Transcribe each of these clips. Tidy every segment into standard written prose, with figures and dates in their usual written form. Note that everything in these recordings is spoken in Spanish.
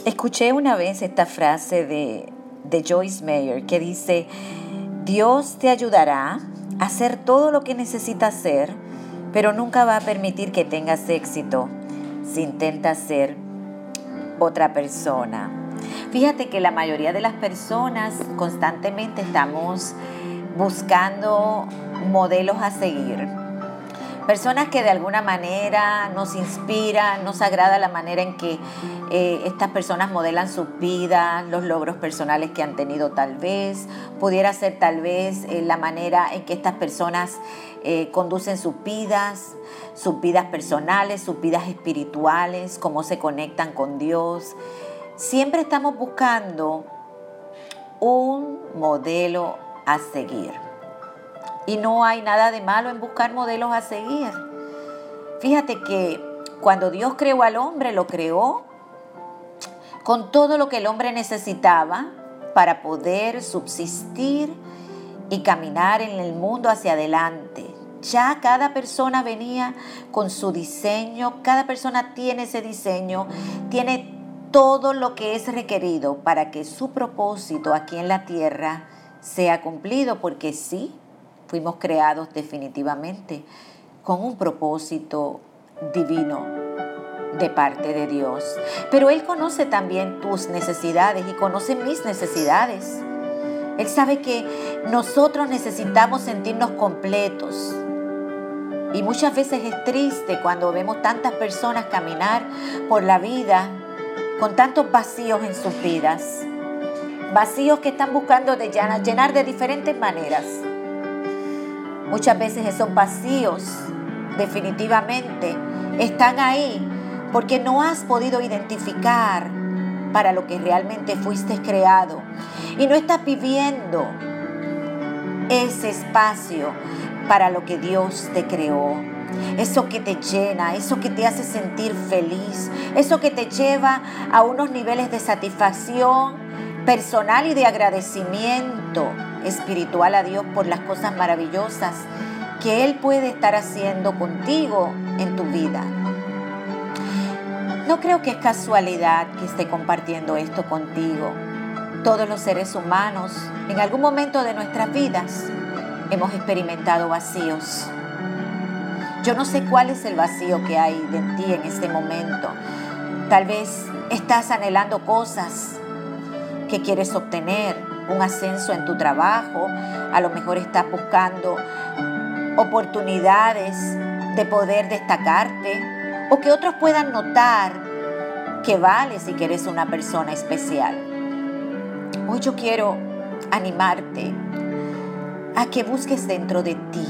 Escuché una vez esta frase de Joyce Meyer que dice: Dios te ayudará a hacer todo lo que necesitas hacer, pero nunca va a permitir que tengas éxito si intentas ser otra persona. Fíjate que la mayoría de las personas constantemente estamos buscando modelos a seguir. Personas que de alguna manera nos inspiran, nos agrada la manera en que estas personas modelan sus vidas, los logros personales que han tenido tal vez. Pudiera ser tal vez la manera en que estas personas conducen sus vidas personales, sus vidas espirituales, cómo se conectan con Dios. Siempre estamos buscando un modelo a seguir. Y no hay nada de malo en buscar modelos a seguir. Fíjate que cuando Dios creó al hombre, lo creó con todo lo que el hombre necesitaba para poder subsistir y caminar en el mundo hacia adelante. Ya cada persona venía con su diseño, cada persona tiene ese diseño, tiene todo lo que es requerido para que su propósito aquí en la tierra sea cumplido, porque sí, fuimos creados definitivamente con un propósito divino de parte de Dios. Pero Él conoce también tus necesidades y conoce mis necesidades. Él sabe que nosotros necesitamos sentirnos completos. Y muchas veces es triste cuando vemos tantas personas caminar por la vida con tantos vacíos en sus vidas. Vacíos que están buscando llenar de diferentes maneras. Muchas veces esos vacíos definitivamente están ahí porque no has podido identificar para lo que realmente fuiste creado y no estás viviendo ese espacio para lo que Dios te creó. Eso que te llena, eso que te hace sentir feliz, eso que te lleva a unos niveles de satisfacción personal y de agradecimiento espiritual a Dios por las cosas maravillosas que Él puede estar haciendo contigo en tu vida. No creo que es casualidad que esté compartiendo esto contigo. Todos los seres humanos, en algún momento de nuestras vidas, hemos experimentado vacíos. Yo no sé cuál es el vacío que hay de ti en este momento. Tal vez estás anhelando cosas que quieres obtener, un ascenso en tu trabajo, a lo mejor estás buscando oportunidades de poder destacarte o que otros puedan notar que vales y que eres una persona especial. Hoy yo quiero animarte a que busques dentro de ti,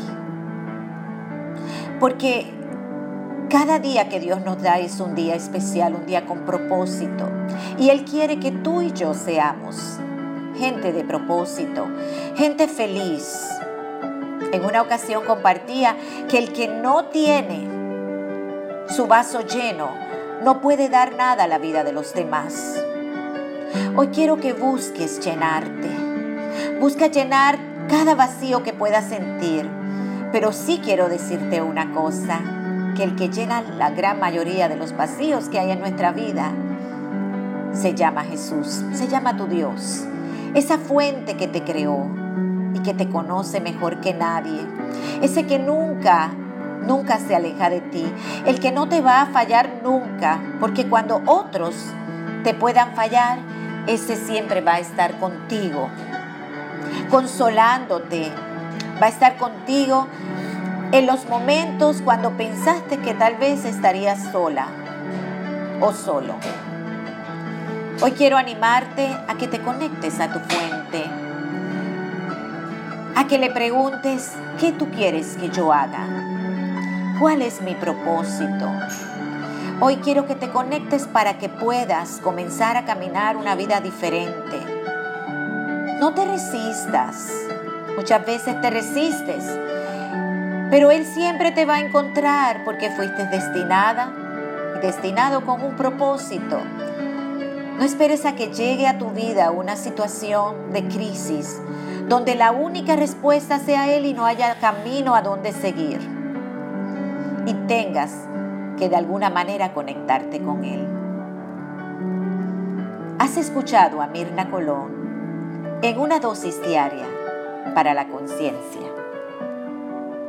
porque cada día que Dios nos da es un día especial, un día con propósito. Y Él quiere que tú y yo seamos gente de propósito, gente feliz. En una ocasión compartía que el que no tiene su vaso lleno no puede dar nada a la vida de los demás. Hoy quiero que busques llenarte. Busca llenar cada vacío que puedas sentir. Pero sí quiero decirte una cosa, que el que llena la gran mayoría de los vacíos que hay en nuestra vida se llama Jesús, se llama tu Dios, esa fuente que te creó y que te conoce mejor que nadie, ese que nunca se aleja de ti, el que no te va a fallar nunca, porque cuando otros te puedan fallar, ese siempre va a estar contigo, consolándote, va a estar contigo en los momentos cuando pensaste que tal vez estarías sola o solo. Hoy quiero animarte a que te conectes a tu fuente, a que le preguntes, ¿qué tú quieres que yo haga? ¿Cuál es mi propósito? Hoy quiero que te conectes para que puedas comenzar a caminar una vida diferente. No te resistas. Muchas veces te resistes, pero Él siempre te va a encontrar porque fuiste destinado con un propósito. No esperes a que llegue a tu vida una situación de crisis donde la única respuesta sea Él y no haya camino a donde seguir y tengas que de alguna manera conectarte con Él. Has escuchado a Mirna Colón en una dosis diaria para la conciencia.